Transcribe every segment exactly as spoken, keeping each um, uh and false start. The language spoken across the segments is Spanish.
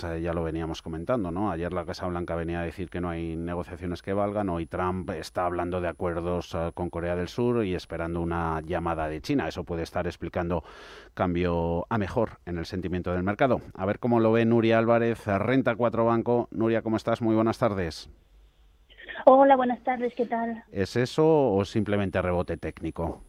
Eh, ya lo veníamos comentando, ¿no? Ayer la Casa Blanca venía a decir que no hay negociaciones que valgan. Hoy Trump está hablando de acuerdos uh, con Corea del Sur y esperando una llamada de China. Eso puede estar explicando cambio a mejor en el sentimiento del mercado. A ver cómo lo ve Nuria Álvarez, Renta cuatro Banco. Nuria, ¿cómo estás? Muy buenas tardes. Hola, buenas tardes, ¿qué tal? ¿Es eso o simplemente rebote técnico?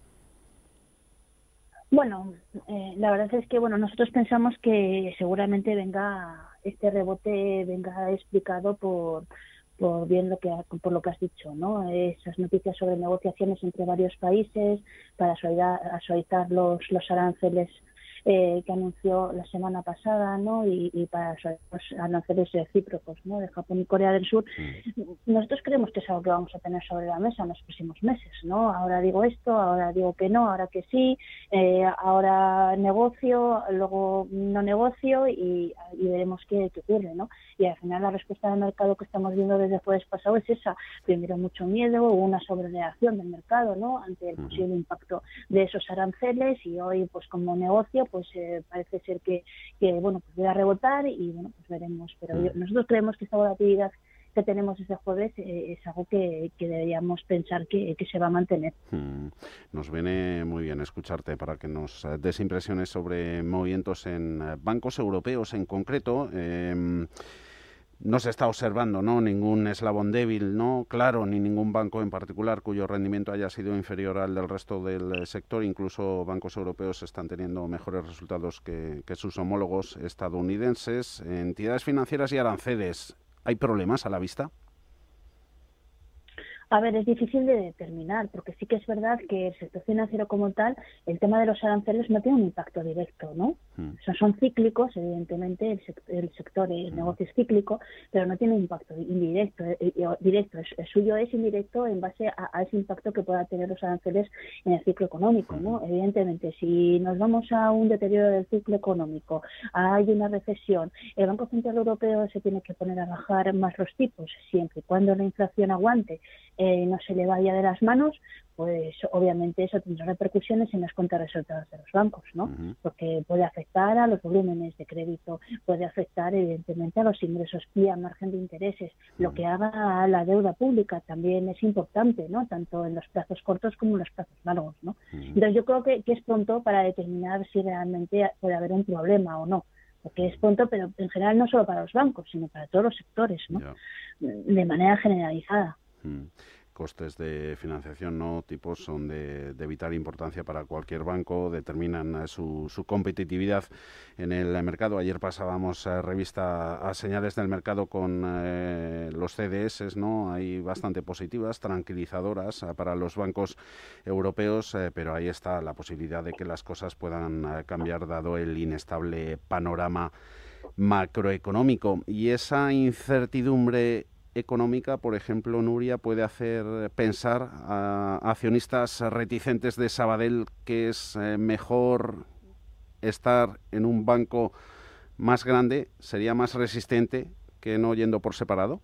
Bueno, eh, la verdad es que bueno, nosotros pensamos que seguramente venga este rebote venga explicado por por bien lo que ha- por lo que has dicho, ¿no? Esas noticias sobre negociaciones entre varios países para suavizar, a suavizar los los aranceles eh, que anunció la semana pasada, ¿no? Y, y para suavizar los aranceles recíprocos, ¿no? De Japón y Corea del Sur. Mm. Nosotros creemos que es algo que vamos a tener sobre la mesa en los próximos meses, ¿no? Ahora digo esto, ahora digo que no, ahora que sí, eh, ahora negocio, luego no negocio y, y veremos qué, qué ocurre, ¿no? Y al final la respuesta del mercado que estamos viendo desde el jueves pasado es esa. Primero mucho miedo, hubo una sobrereacción del mercado, ¿no? Ante el Ujú. posible impacto de esos aranceles y hoy, pues como negocio, pues eh, parece ser que, que, bueno, pues voy a rebotar y, bueno, pues veremos. Pero yo, Mm. nosotros creemos que esta volatilidad que tenemos este jueves eh, es algo que, que deberíamos pensar que, que se va a mantener. Mm. Nos viene muy bien escucharte para que nos eh, des impresiones sobre movimientos en eh, bancos europeos en concreto. Eh, no se está observando, ¿no?, ningún eslabón débil, ¿no?, claro, ni ningún banco en particular cuyo rendimiento haya sido inferior al del resto del eh, sector. Incluso bancos europeos están teniendo mejores resultados que, que sus homólogos estadounidenses. Entidades financieras y aranceles, ¿hay problemas a la vista? A ver, es difícil de determinar, porque sí que es verdad que el sector financiero como tal, el tema de los aranceles no tiene un impacto directo, ¿no? Mm. O sea, son cíclicos, evidentemente, el, sec el sector, el Mm. negocio es cíclico, pero no tiene un impacto indirecto, eh, eh, directo. Es, el suyo es indirecto en base a, a ese impacto que pueda tener los aranceles en el ciclo económico, Mm. ¿no? Evidentemente, si nos vamos a un deterioro del ciclo económico, hay una recesión, el Banco Central Europeo se tiene que poner a bajar más los tipos, siempre y cuando la inflación aguante, eh, no se le vaya de las manos, pues obviamente eso tendrá repercusiones en las cuentas resultados de los bancos, ¿no? Mm. Porque puede afectar a los volúmenes de crédito, puede afectar evidentemente a los ingresos y a margen de intereses. Lo Mm. que haga la deuda pública también es importante, ¿no? Tanto en los plazos cortos como en los plazos largos, ¿no? Mm. Entonces yo creo que, que es pronto para determinar si realmente puede haber un problema o no, porque es pronto, pero en general no solo para los bancos, sino para todos los sectores, ¿no? Ya. De manera generalizada. Mm. Costes de financiación, no tipos, son de, de vital importancia para cualquier banco, determinan eh, su, su competitividad en el mercado. Ayer pasábamos eh, revista a señales del mercado con eh, los C D S, ¿no? Hay bastante positivas, tranquilizadoras eh, para los bancos europeos, eh, pero ahí está la posibilidad de que las cosas puedan eh, cambiar dado el inestable panorama macroeconómico. Y esa incertidumbre económica, por ejemplo, Nuria, puede hacer pensar a accionistas reticentes de Sabadell que es eh, mejor estar en un banco más grande, sería más resistente que no yendo por separado.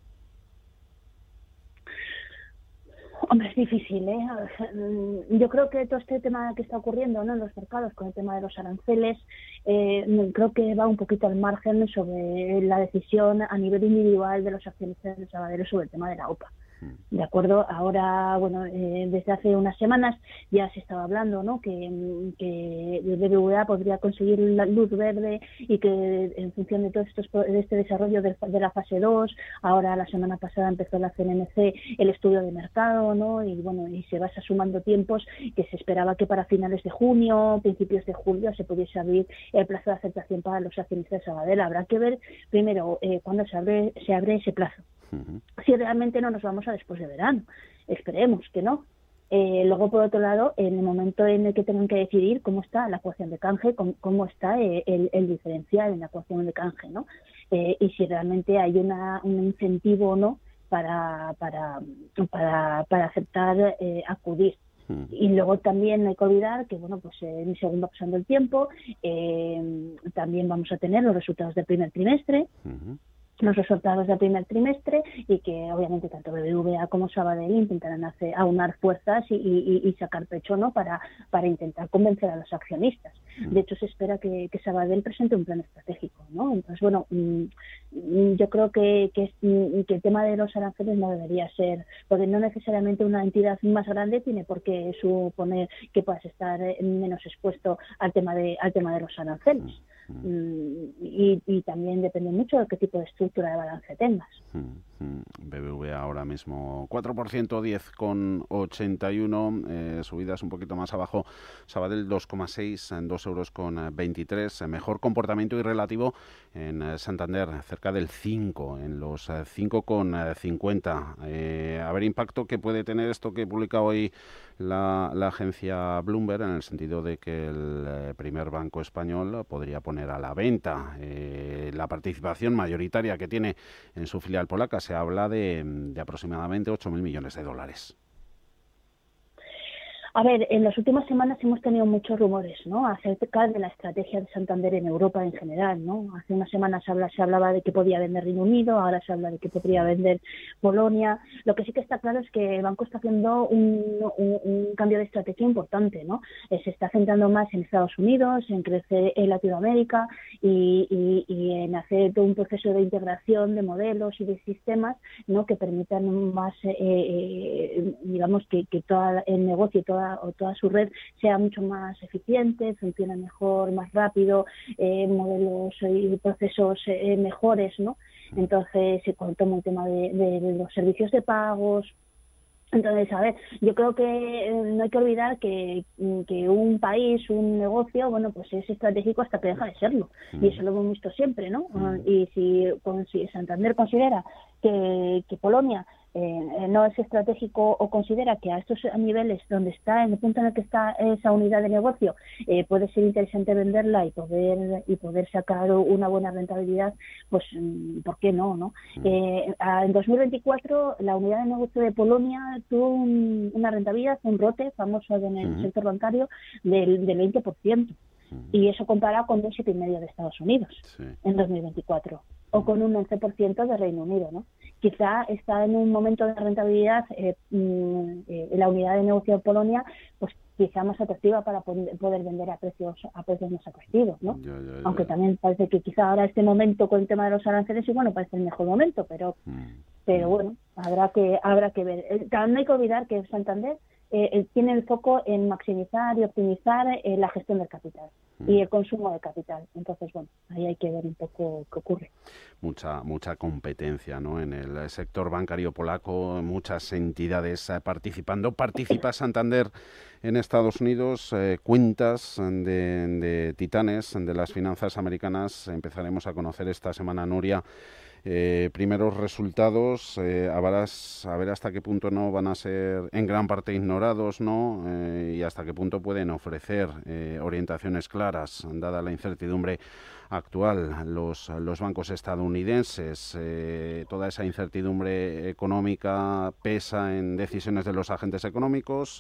Hombre, es difícil, ¿eh? Yo creo que todo este tema que está ocurriendo, ¿no?, en los mercados con el tema de los aranceles, eh, creo que va un poquito al margen sobre la decisión a nivel individual de los accionistas de Sabadell sobre el tema de la O P A. Mm. De acuerdo, ahora, bueno, eh, desde hace unas semanas ya se estaba hablando, ¿no?, que, que el B B V A podría conseguir la luz verde y que en función de todo estos, de este desarrollo de, de la fase dos, ahora la semana pasada empezó la C N M C el estudio de mercado, ¿no?, y bueno, y se va sumando tiempos que se esperaba que para finales de junio, principios de julio se pudiese abrir el plazo de aceptación para los accionistas de Sabadell. Habrá que ver primero eh, cuándo se abre, se abre ese plazo. Uh-huh. Si realmente no nos vamos a después de verano, esperemos que no. Eh, luego, por otro lado, en el momento en el que tengan que decidir cómo está la ecuación de canje, cómo, cómo está eh, el, el diferencial en la ecuación de canje, ¿no? Eh, y si realmente hay una, un incentivo o no para, para, para, para aceptar eh, acudir. Uh-huh. Y luego también no hay que olvidar que, bueno, pues eh, según va pasando el tiempo, eh, también vamos a tener los resultados del primer trimestre. Uh-huh. los resultados del primer trimestre y que obviamente tanto B B V A como Sabadell intentarán hacer, aunar fuerzas y, y, y sacar pecho, ¿no? para, para intentar convencer a los accionistas. De hecho, se espera que, que Sabadell presente un plan estratégico, ¿no? Entonces, bueno, mmm, yo creo que, que, que el tema de los aranceles no debería ser, porque no necesariamente una entidad más grande tiene por qué suponer que puedas estar menos expuesto al tema de, al tema de los aranceles. Y, y también depende mucho de qué tipo de estructura de balance tengas. B B V A ahora mismo cuatro por ciento, diez coma ochenta y uno, eh, subidas un poquito más abajo, Sabadell dos coma seis, en dos euros con veintitrés, mejor comportamiento y relativo en Santander, cerca del cinco, en los cinco coma cincuenta. Eh, a ver, impacto que puede tener esto que publica hoy la, la agencia Bloomberg, en el sentido de que el primer banco español podría poner a la venta eh, la participación mayoritaria que tiene en su filial polaca. Se habla de, de aproximadamente ocho mil millones de dólares. A ver, en las últimas semanas hemos tenido muchos rumores, ¿no?, acerca de la estrategia de Santander en Europa en general, ¿no? Hace unas semanas se, habla, se hablaba de que podía vender Reino Unido, ahora se habla de que podría vender Polonia. Lo que sí que está claro es que el banco está haciendo un, un, un cambio de estrategia importante, ¿no? Eh, se está centrando más en Estados Unidos, en crecer en Latinoamérica y, y, y en hacer todo un proceso de integración de modelos y de sistemas, ¿no?, que permitan más, eh, eh, digamos, que, que todo el negocio y toda o toda su red sea mucho más eficiente, funcione mejor, más rápido, eh, modelos y procesos eh, mejores, ¿no? Entonces se toma el tema de, de, de los servicios de pagos. Entonces, a ver, yo creo que no hay que olvidar que, que un país, un negocio, bueno, pues es estratégico hasta que deja de serlo. Y eso lo hemos visto siempre, ¿no? Y si, si Santander considera que, que Polonia eh, no es estratégico o considera que a estos niveles donde está, en el punto en el que está esa unidad de negocio, eh, puede ser interesante venderla y poder y poder sacar una buena rentabilidad, pues ¿por qué no? ¿no? Eh, en dos mil veinticuatro la unidad de negocio de Polonia tuvo un, una rentabilidad, un rote famoso en el uh-huh. sector bancario del, del veinte por ciento. Y eso comparado con un siete coma cinco por ciento de Estados Unidos sí. en dos mil veinticuatro, o con un once por ciento de Reino Unido, ¿no? Quizá está en un momento de rentabilidad eh, eh, la unidad de negocio de Polonia, pues quizá más atractiva para poder vender a precios a precios más atractivos, ¿no? Ya, ya, ya. Aunque también parece que quizá ahora este momento con el tema de los aranceles, y bueno, parece el mejor momento, pero mm. pero bueno, habrá que habrá que ver. También no hay que olvidar que Santander eh, tiene el foco en maximizar y optimizar eh, la gestión del capital mm. y el consumo de capital. Entonces, bueno, ahí hay que ver un poco qué ocurre. Mucha mucha competencia, ¿no?, en el sector bancario polaco, muchas entidades eh, participando. Participa Santander en Estados Unidos, eh, cuentas de, de titanes de las finanzas americanas. Empezaremos a conocer esta semana, Nuria, Eh, primeros resultados, eh, a, ver, a ver hasta qué punto no van a ser en gran parte ignorados, ¿no? Eh, y hasta qué punto pueden ofrecer eh, orientaciones claras, dada la incertidumbre actual. Los, los bancos estadounidenses, eh, toda esa incertidumbre económica pesa en decisiones de los agentes económicos,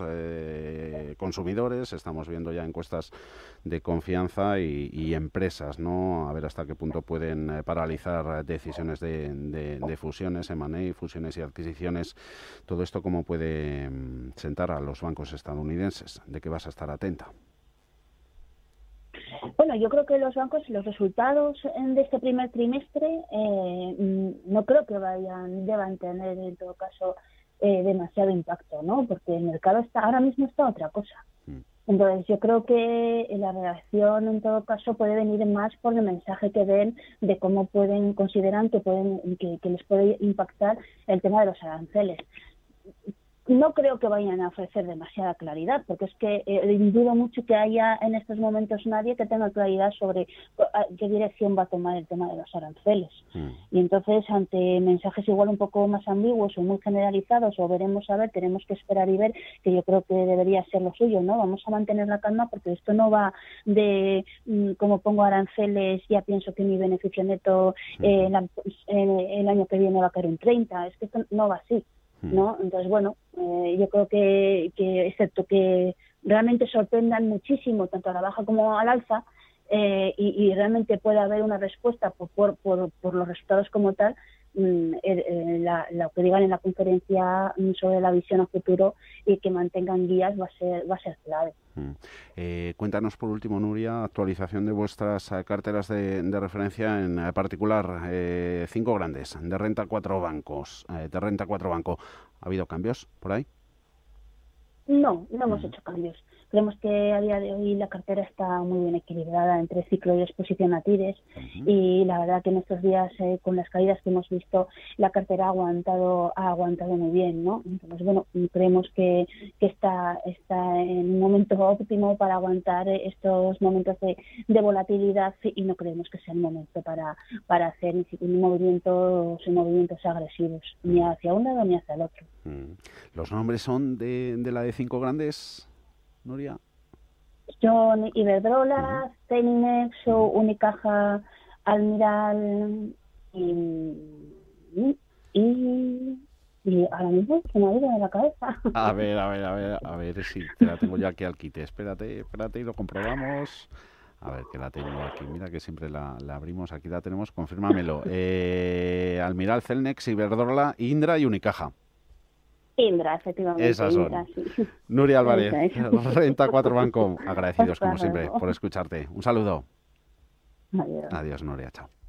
eh, consumidores, estamos viendo ya encuestas de confianza y, y empresas, ¿no? A ver hasta qué punto pueden eh, paralizar decisiones de, de, de fusiones, M and A, fusiones y adquisiciones. Todo esto, ¿cómo puede mm, sentar a los bancos estadounidenses? ¿De qué vas a estar atenta? Bueno, yo creo que los bancos, los resultados de este primer trimestre, eh, no creo que vayan, deban tener en todo caso eh, demasiado impacto, ¿no? Porque el mercado está ahora mismo está otra cosa. Mm. Entonces yo creo que la reacción en todo caso puede venir más por el mensaje que den de cómo pueden consideran que pueden que, que les puede impactar el tema de los aranceles. No creo que vayan a ofrecer demasiada claridad, porque es que eh, dudo mucho que haya en estos momentos nadie que tenga claridad sobre qué dirección va a tomar el tema de los aranceles. Mm. Y entonces, ante mensajes igual un poco más ambiguos o muy generalizados, o veremos a ver, tenemos que esperar y ver, que yo creo que debería ser lo suyo, ¿no? Vamos a mantener la calma, porque esto no va de, mm, como pongo aranceles, ya pienso que mi beneficio neto eh, la, eh, el año que viene va a caer un treinta, es que esto no va así, ¿no? Entonces, bueno, eh, yo creo que, que excepto que realmente sorprendan muchísimo, tanto a la baja como al alza, eh, y, y realmente puede haber una respuesta por, por, por, por los resultados como tal, mm, eh, la, lo que digan en la conferencia sobre la visión a futuro y que mantengan guías va a ser, va a ser clave. Mm. Eh, cuéntanos por último, Nuria, actualización de vuestras eh, carteras de, de referencia, en eh, particular eh, cinco grandes, de renta cuatro bancos, eh, de renta cuatro banco. ¿Ha habido cambios por ahí? No, no hemos Uh-huh. hecho cambios. Creemos que a día de hoy la cartera está muy bien equilibrada entre ciclo y exposición a tires, Uh-huh. y la verdad que en estos días, eh, con las caídas que hemos visto, la cartera ha aguantado ha aguantado muy bien, ¿no? Entonces, bueno, creemos que, que está, está en un momento óptimo para aguantar estos momentos de, de volatilidad, y no creemos que sea el momento para, para hacer ni siquiera movimientos, movimientos agresivos, ni hacia un lado ni hacia el otro. Uh-huh. ¿Los nombres son de, de la de cinco grandes, Nuria? Son Iberdrola, Uh-huh. Celinex, Uh-huh. Unicaja, Almiral y, y, y ahora mismo se me ha ido de la cabeza. A ver, a ver, a ver, a ver si te la tengo ya aquí al quite. Espérate, espérate y lo comprobamos. A ver, que la tengo aquí. Mira que siempre la, la abrimos. Aquí la tenemos. Confírmamelo. Eh, Almiral, Celnex, Iberdrola, Indra y Unicaja. Indra, efectivamente. Esas Indra, son. sí. Nuria Álvarez, Eso es. Renta cuatro Banco. Agradecidos, Hasta como siempre, luego. por escucharte. Un saludo. Adiós. Adiós, Nuria. Chao.